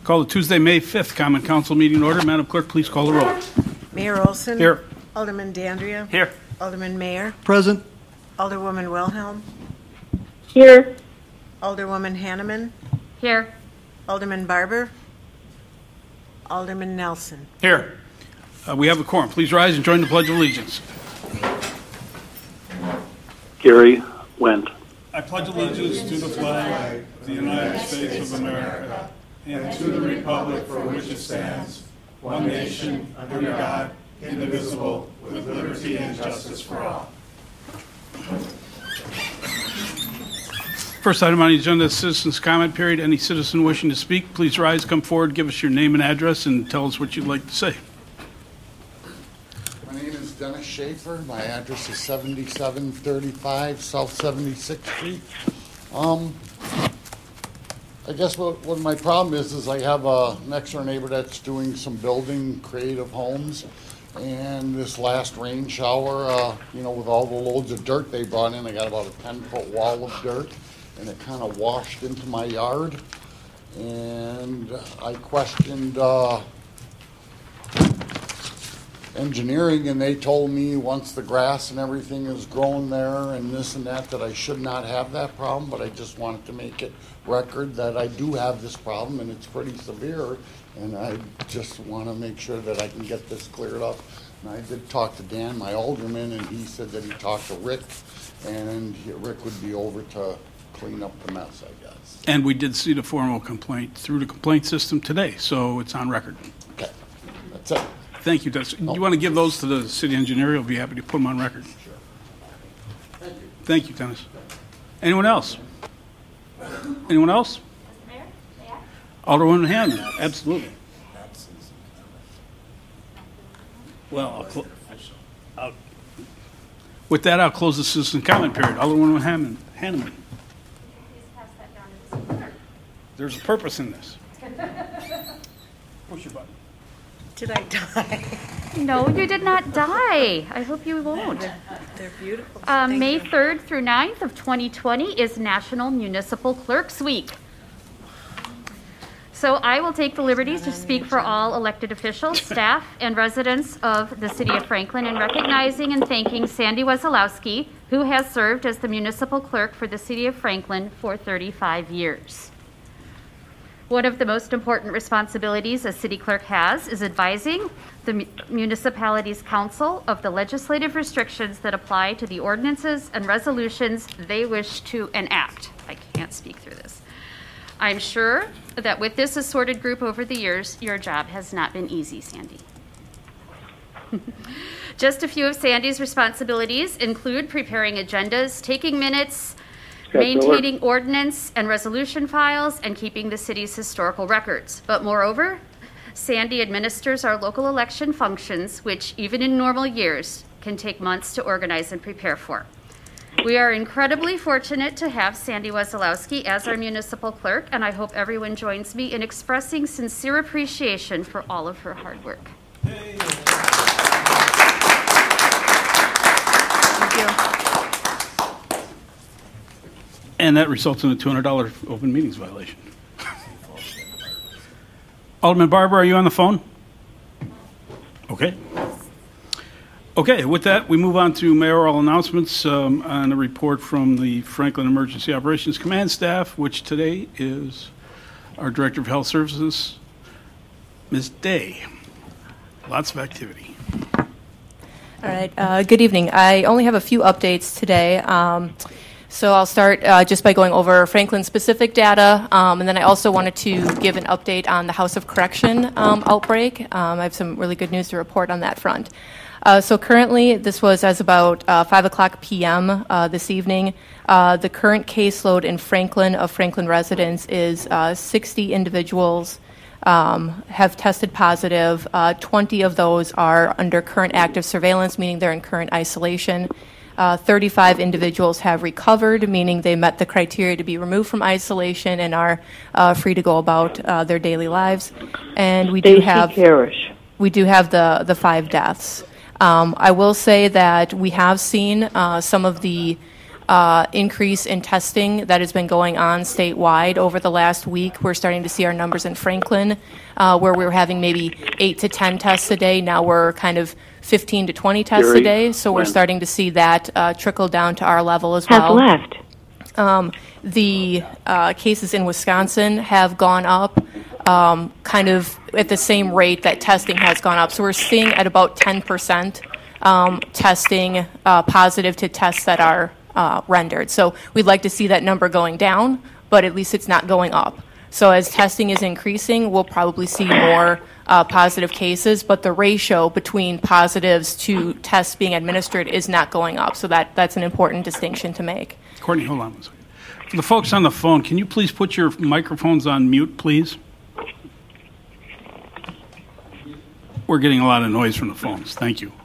Call the Tuesday, May 5th Common Council meeting order. Madam Clerk, please call the roll. Mayor Olson. Here. Alderman Dandria. Here. Alderman Mayer. Present. Alderwoman Wilhelm. Here. Alderwoman Hanneman. Here. Alderman Barber. Alderman Nelson. Here. We have a quorum. Please rise and join the Pledge of Allegiance. Gary Wendt. I pledge allegiance to the flag of the United States of America and to the republic for which it stands, one nation, under God, indivisible, with liberty and justice for all. First item on the agenda is citizens' comment period. Any citizen wishing to speak, please rise, come forward, give us your name and address, and tell us what you'd like to say. My name is Dennis Schaefer. My address is 7735 South 76th Street. I guess what my problem is I have a next door neighbor that's doing some building creative homes, and this last rain shower, with all the loads of dirt they brought in, I got about a 10-foot wall of dirt, and it kind of washed into my yard, and I questioned engineering, and they told me once the grass and everything is growing there and this and that I should not have that problem, but I just wanted to make it record that I do have this problem, and it's pretty severe, and I just want to make sure that I can get this cleared up. And I did talk to Dan, my alderman, and he said that he talked to Rick, and Rick would be over to clean up the mess, I guess. And we did see the formal complaint through the complaint system today, so it's on record. Okay, that's it. Thank you, Dennis. You want to give those to the city engineer? He'll be happy to put them on record. Sure. Thank you. Thank you, Dennis. Anyone else? Anyone else? Mayor? Alderwoman Hammond, absolutely. Well, with that, I'll close the citizen comment period. Alderwoman Hanneman. There's a purpose in this. Push your button. Did I die? No, you did not die. I hope you won't. They're beautiful. May 3rd through 9th of 2020 is National Municipal Clerks Week. So I will take the liberty to speak for all elected officials, staff, and residents of the City of Franklin in recognizing and thanking Sandy Wesolowski, who has served as the municipal clerk for the City of Franklin for 35 years. One of the most important responsibilities a city clerk has is advising the municipality's council of the legislative restrictions that apply to the ordinances and resolutions they wish to enact. I can't speak through this. I'm sure that with this assorted group over the years, your job has not been easy, Sandy. Just a few of Sandy's responsibilities include preparing agendas, taking minutes, maintaining ordinance and resolution files, and keeping the city's historical records. But moreover, Sandy administers our local election functions, which even in normal years can take months to organize and prepare for. We are incredibly fortunate to have Sandy Wesolowski as our municipal clerk, and I hope everyone joins me in expressing sincere appreciation for all of her hard work. Thank you. And that results in a $200 open meetings violation. Alderman Barber, are you on the phone? Okay. Okay, with that, we move on to mayoral announcements on a report from the Franklin Emergency Operations Command staff, which today is our Director of Health Services, Ms. Day. Lots of activity. All right, good evening. I only have a few updates today. So I'll start just by going over Franklin-specific data, and then I also wanted to give an update on the House of Correction outbreak. I have some really good news to report on that front. So currently, this was as about 5 o'clock p.m. This evening. The current caseload in Franklin of Franklin residents is 60 individuals have tested positive. 20 of those are under current active surveillance, meaning they're in current isolation. 35 individuals have recovered, meaning they met the criteria to be removed from isolation and are free to go about their daily lives. And we do have the 5 deaths. I will say that we have seen some of the increase in testing that has been going on statewide over the last week. We're starting to see our numbers in Franklin, where we were having maybe 8 to 10 tests a day. Now we're kind of 15 to 20 tests a Gary, day. So we're when? starting to see that trickle down to our level as well. Has left. The cases in Wisconsin have gone up kind of at the same rate that testing has gone up. So we're seeing at about 10% testing positive to tests that are rendered. So we'd like to see that number going down, but at least it's not going up. So as testing is increasing, we'll probably see more positive cases, but the ratio between positives to tests being administered is not going up. So that's an important distinction to make. Courtney, hold on one second. For the folks on the phone, can you please put your microphones on mute, please? We're getting a lot of noise from the phones. Thank you.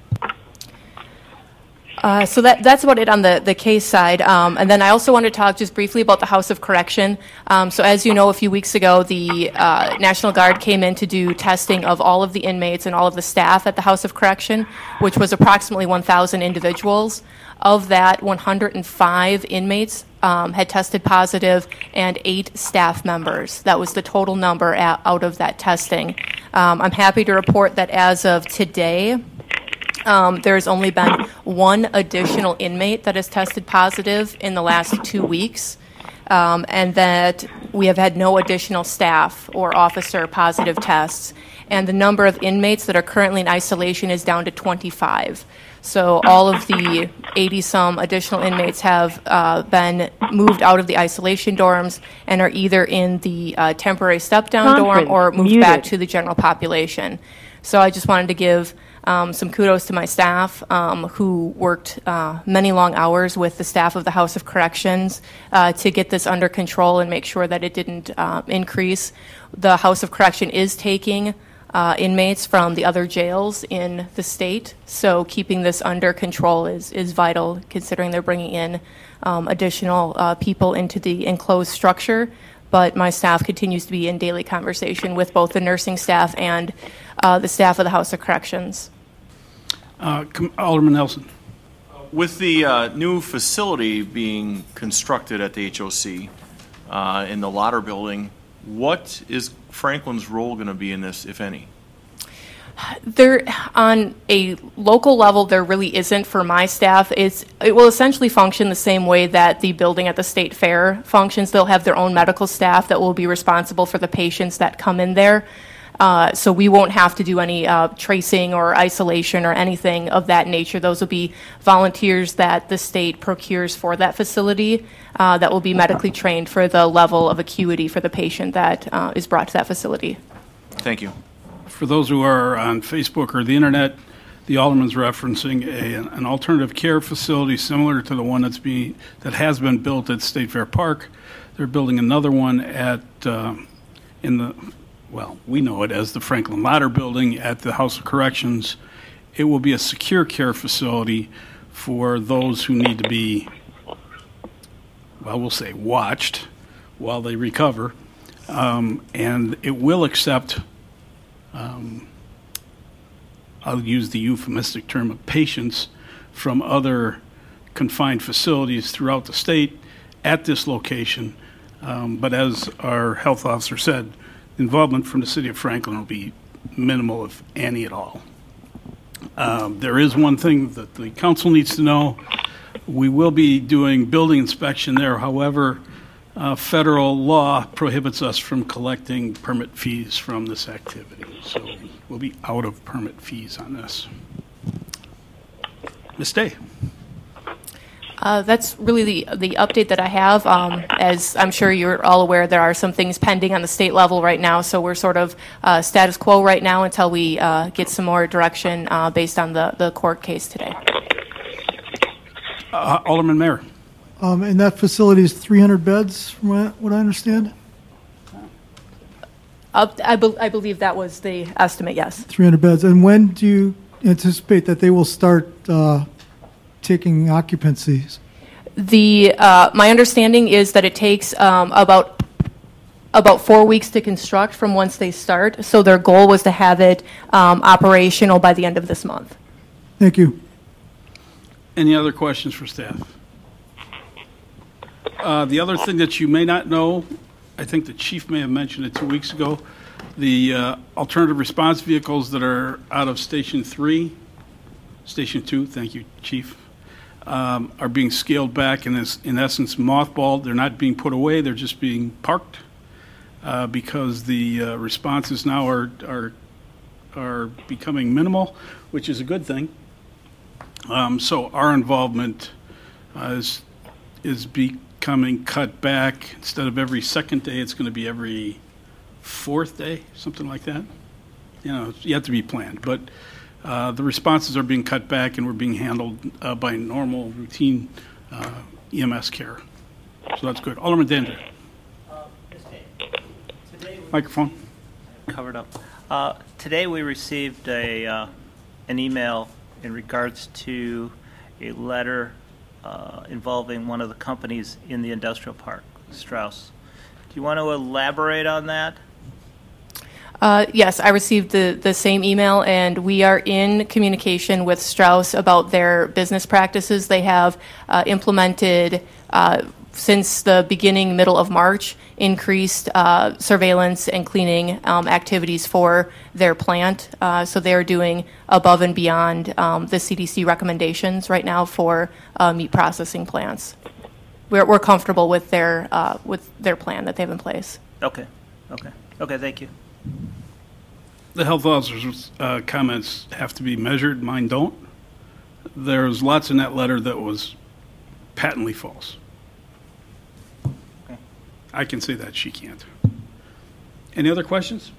So that's about it on the case side. And then I also want to talk just briefly about the House of Correction. So as you know, a few weeks ago, the National Guard came in to do testing of all of the inmates and all of the staff at the House of Correction, which was approximately 1,000 individuals. Of that, 105 inmates had tested positive and 8 staff members. That was the total number out of that testing. I'm happy to report that as of today, there's only been 1 additional inmate that has tested positive in the last 2 weeks, and that we have had no additional staff or officer positive tests. And the number of inmates that are currently in isolation is down to 25. So all of the 80-some additional inmates have been moved out of the isolation dorms and are either in the temporary step-down dorm or moved back to the general population. So I just wanted to give some kudos to my staff who worked many long hours with the staff of the House of Corrections to get this under control and make sure that it didn't increase. The House of Correction is taking inmates from the other jails in the state, so keeping this under control is vital, considering they're bringing in additional people into the enclosed structure. But my staff continues to be in daily conversation with both the nursing staff and the staff of the House of Corrections. Alderman Nelson. With the new facility being constructed at the HOC in the Lauder building, what is Franklin's role going to be in this, if any? There, on a local level, there really isn't for my staff. It will essentially function the same way that the building at the State Fair functions. They'll have their own medical staff that will be responsible for the patients that come in there. So we won't have to do any tracing or isolation or anything of that nature. Those will be volunteers that the state procures for that facility that will be medically trained for the level of acuity for the patient that is brought to that facility. Thank you. For those who are on Facebook or the internet, the Alderman's referencing an alternative care facility similar to the one that has been built at State Fair Park. They're building another one we know it as the Franklin Lauder building at the House of Corrections. It will be a secure care facility for those who need to be, we'll say watched while they recover. And it will accept, I'll use the euphemistic term of patients from other confined facilities throughout the state at this location. But as our health officer said, involvement from the city of Franklin will be minimal, if any at all. There is one thing that the council needs to know. We will be doing building inspection there. However, federal law prohibits us from collecting permit fees from this activity. So we'll be out of permit fees on this. Ms. Day. That's really the update that I have. As I'm sure you're all aware, there are some things pending on the state level right now, so we're sort of status quo right now until we get some more direction based on the court case today. Alderman Mayer. And that facility is 300 beds, from what I understand? I believe that was the estimate, yes. 300 beds. And when do you anticipate that they will start taking occupancies? My understanding is that it takes about 4 weeks to construct from once they start. So their goal was to have it operational by the end of this month. Thank you. Any other questions for staff? The other thing that you may not know, I think the chief may have mentioned it 2 weeks ago, the alternative response vehicles that are out of Station 3, Station 2, thank you, Chief, are being scaled back and is, in essence, mothballed. They're not being put away, they're just being parked because the responses now are becoming minimal, which is a good thing. So our involvement is becoming cut back. Instead of every second day, it's going to be every fourth day, something like that. You know, you have to be planned. But the responses are being cut back, and we're being handled by normal, routine EMS care. So that's good. Alderman Danger. Microphone. Covered up. Today we received an email in regards to a letter involving one of the companies in the industrial park, Strauss. Do you want to elaborate on that? Yes, I received the same email, and we are in communication with Strauss about their business practices. They have implemented, since the middle of March, increased surveillance and cleaning activities for their plant. So they're doing above and beyond the CDC recommendations right now for meat processing plants. We're comfortable with their plan that they have in place. Okay, thank you. The health officer's comments have to be measured. Mine don't. There's lots in that letter that was patently false. I can say that, she can't. Any other questions?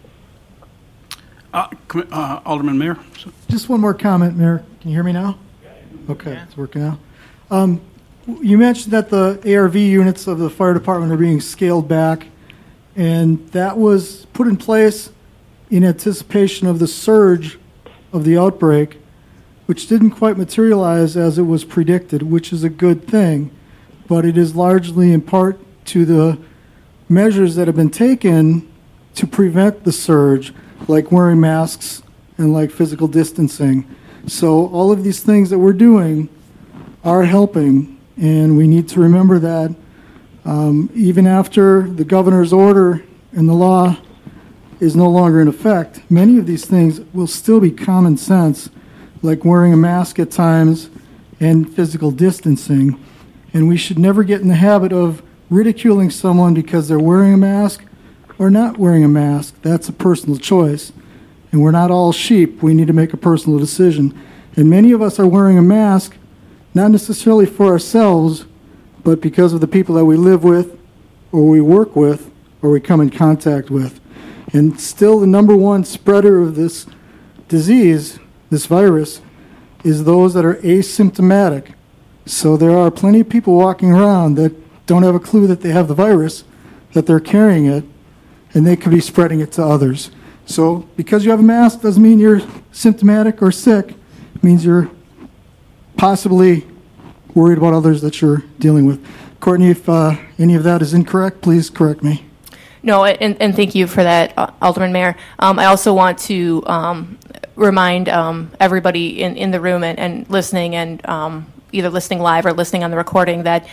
Alderman Mayor? Just one more comment, Mayor. Can you hear me now? Okay, it's working now. You mentioned that the ARV units of the fire department are being scaled back, and that was put in place in anticipation of the surge of the outbreak, which didn't quite materialize as it was predicted, which is a good thing, but it is largely in part to the measures that have been taken to prevent the surge, like wearing masks and like physical distancing. So all of these things that we're doing are helping, and we need to remember that even after the governor's order and the law is no longer in effect, many of these things will still be common sense, like wearing a mask at times and physical distancing. And we should never get in the habit of ridiculing someone because they're wearing a mask or not wearing a mask. That's a personal choice. And we're not all sheep. We need to make a personal decision. And many of us are wearing a mask, not necessarily for ourselves, but because of the people that we live with, or we work with, or we come in contact with. And still the number one spreader of this disease, this virus, is those that are asymptomatic. So there are plenty of people walking around that don't have a clue that they have the virus, that they're carrying it, and they could be spreading it to others. So because you have a mask doesn't mean you're symptomatic or sick. It means you're possibly worried about others that you're dealing with. Courtney, if any of that is incorrect, please correct me. No, and thank you for that, Alderman Mayor. I also want to remind everybody in the room and listening, and either listening live or listening on the recording, that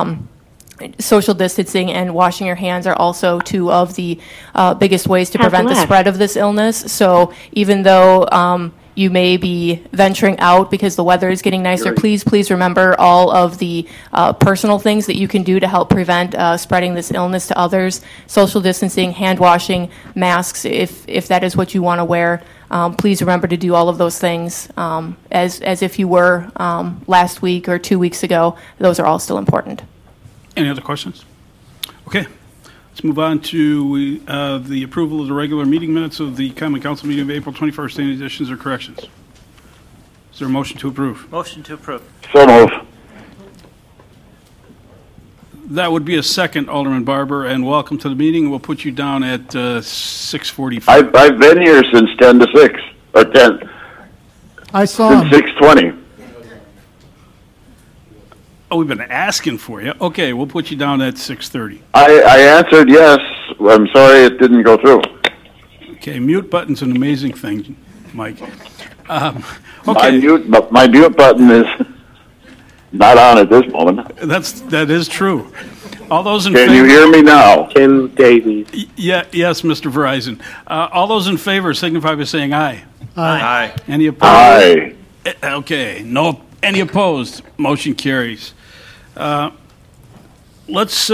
social distancing and washing your hands are also two of the biggest ways to prevent the spread of this illness. So even though you may be venturing out because the weather is getting nicer, please remember all of the personal things that you can do to help prevent spreading this illness to others. Social distancing, hand washing, masks, if that is what you want to wear. Please remember to do all of those things as if you were last week or 2 weeks ago. Those are all still important. Any other questions? Okay. Let's move on to the approval of the regular meeting minutes of the Common Council meeting of April 21st. Any additions or corrections? Is there a motion to approve? Motion to approve. So move. That would be a second, Alderman Barber, and welcome to the meeting. We'll put you down at 6:45. I've been here since 10 to 6, or 10, I saw since him. 6:20. Oh, we've been asking for you. Okay, we'll put you down at 6:30. I answered yes. I'm sorry it didn't go through. Okay, mute button's an amazing thing, Mike. My Okay, mute button is not on at this moment. that is true. All those in Can favor? you hear me now? Tim Davies. Yeah, yes, Mr. Verizon. All those in favor signify by saying aye. Aye. Any opposed? Aye. Okay, no, any opposed? Motion carries. Let's,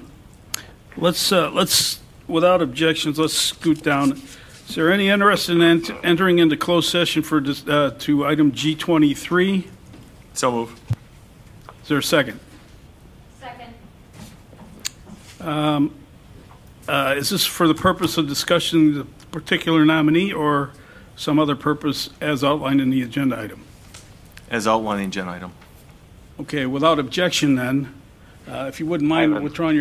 without objections, let's scoot down. Is there any interest in entering into closed session for, to item G23? So move. Is there a second? Second. Is this for the purpose of discussing the particular nominee or some other purpose as outlined in the agenda item? As outlined in agenda item. Okay, without objection then, if you wouldn't mind withdrawing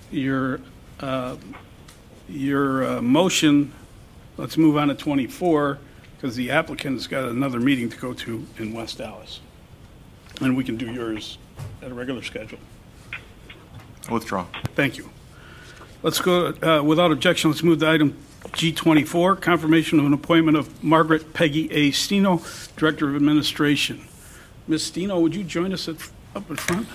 your motion, let's move on to 24, because the applicant's got another meeting to go to in West Dallas. And we can do yours at a regular schedule. Withdraw. Thank you. Let's go, without objection, let's move to item G24, confirmation of an appointment of Margaret Peggy A. Stino, Director of Administration. Ms. Stino, would you join us up in front?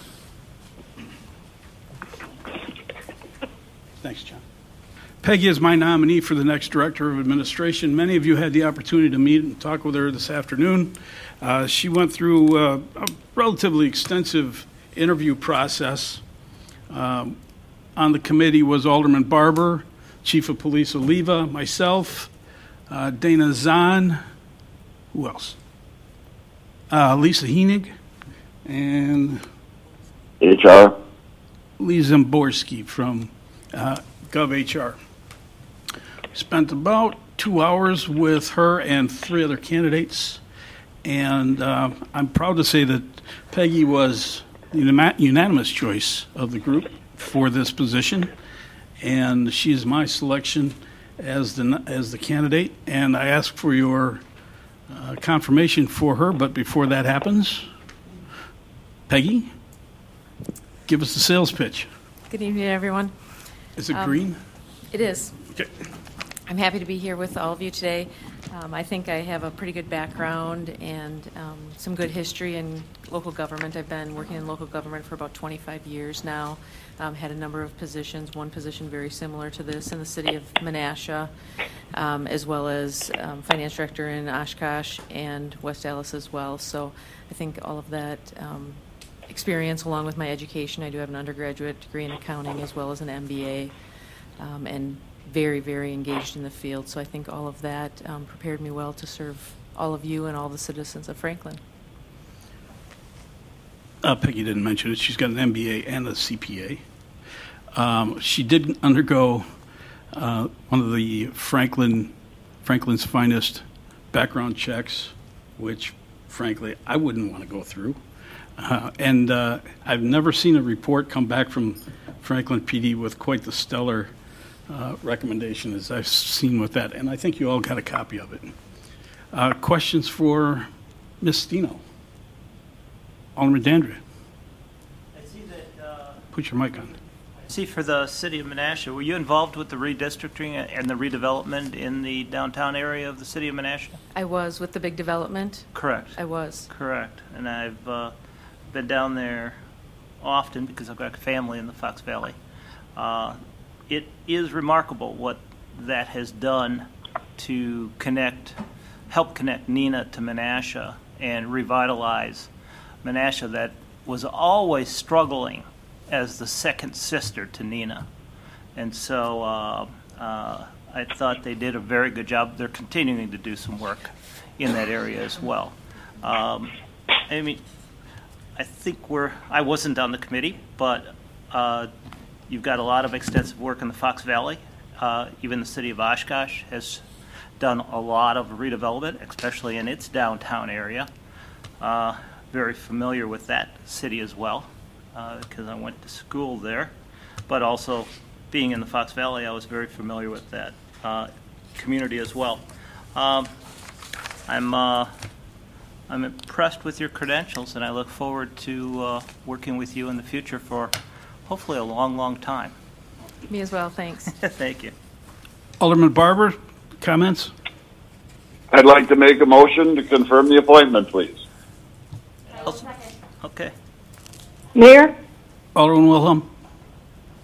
Thanks, John. Peggy is my nominee for the next Director of Administration. Many of you had the opportunity to meet and talk with her this afternoon. She went through a relatively extensive interview process. On the committee was Alderman Barber, Chief of Police Oliva, myself, Dana Zahn, who else? Lisa Heenig, and HR. Lee Zimborski from GovHR. Spent about 2 hours with her and 3 other candidates, and I'm proud to say that Peggy was the unanimous choice of the group for this position, and she's my selection as the candidate, and I ask for your confirmation for her. But before that happens, Peggy, give us the sales pitch. Good evening, everyone. Is it green? It is. Okay. I'm happy to be here with all of you today. I think I have a pretty good background and some good history in local government. I've been working in local government for about 25 years now. Had a number of positions, one position very similar to this in the city of Menasha, as well as finance director in Oshkosh and West Dallas as well. So I think all of that experience, along with my education, I do have an undergraduate degree in accounting as well as an MBA, and very, very engaged in the field. So I think all of that prepared me well to serve all of you and all the citizens of Franklin. Peggy didn't mention it. She's got an MBA and a CPA. She did undergo one of the Franklin's finest background checks, which, frankly, I wouldn't want to go through. And I've never seen a report come back from Franklin PD with quite the stellar recommendation as I've seen with that. And I think you all got a copy of it. Questions for Ms. Stino? Alderman Dandria. I see that. Put your mic on. See, for the city of Menasha, were you involved with the redistricting and the redevelopment in the downtown area of the city of Menasha? I was with the big development. Correct. I was. Correct. And I've been down there often because I've got family in the Fox Valley. It is remarkable what that has done to help connect Nina to Menasha and revitalize Menasha, that was always struggling as the second sister to Nina. And so I thought they did a very good job. They're continuing to do some work in that area as well. I mean, I think I wasn't on the committee, but you've got a lot of extensive work in the Fox Valley. Even the city of Oshkosh has done a lot of redevelopment, especially in its downtown area. Very familiar with that city as well, because I went to school there. But also, being in the Fox Valley, I was very familiar with that community as well. I'm impressed with your credentials, and I look forward to working with you in the future for hopefully a long, long time. Me as well, thanks. Thank you. Alderman Barber, comments? I'd like to make a motion to confirm the appointment, please. Okay. Mayor, Alderman Wilhelm?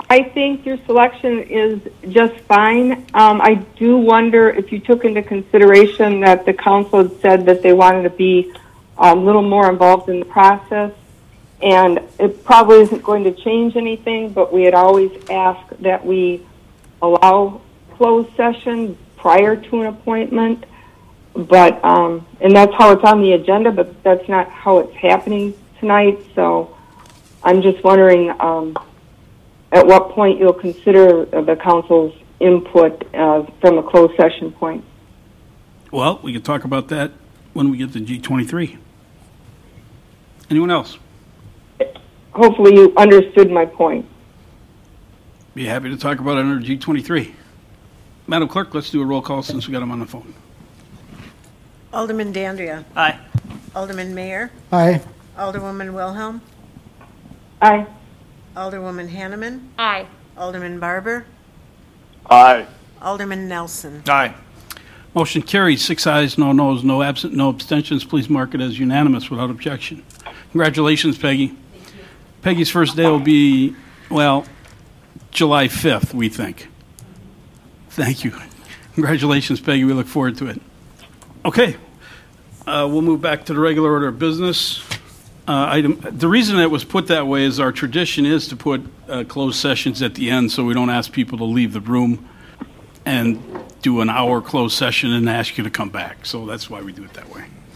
I think your selection is just fine. I do wonder if you took into consideration that the council had said that they wanted to be a little more involved in the process, and it probably isn't going to change anything, but we had always asked that we allow closed session prior to an appointment, but and that's how it's on the agenda, but that's not how it's happening tonight, so I'm just wondering at what point you'll consider the council's input from a closed session point. Well, we can talk about that when we get to G23. Anyone else? Hopefully you understood my point. Be happy to talk about it under G23. Madam Clerk, let's do a roll call since we got him on the phone. Alderman Dandria. Aye. Alderman Mayor. Aye. Alderwoman Wilhelm. Aye. Alderwoman Hanneman. Aye. Alderman Barber. Aye. Alderman Nelson. Aye. Motion carries, 6 ayes, no noes, no absent, no abstentions. Please mark it as unanimous without objection. Congratulations, Peggy. Peggy's first day will be, well, July 5th, we think. Thank you. Congratulations, Peggy. We look forward to it. Okay. We'll move back to the regular order of business. The reason it was put that way is our tradition is to put closed sessions at the end so we don't ask people to leave the room and do an hour closed session and ask you to come back. So that's why we do it that way.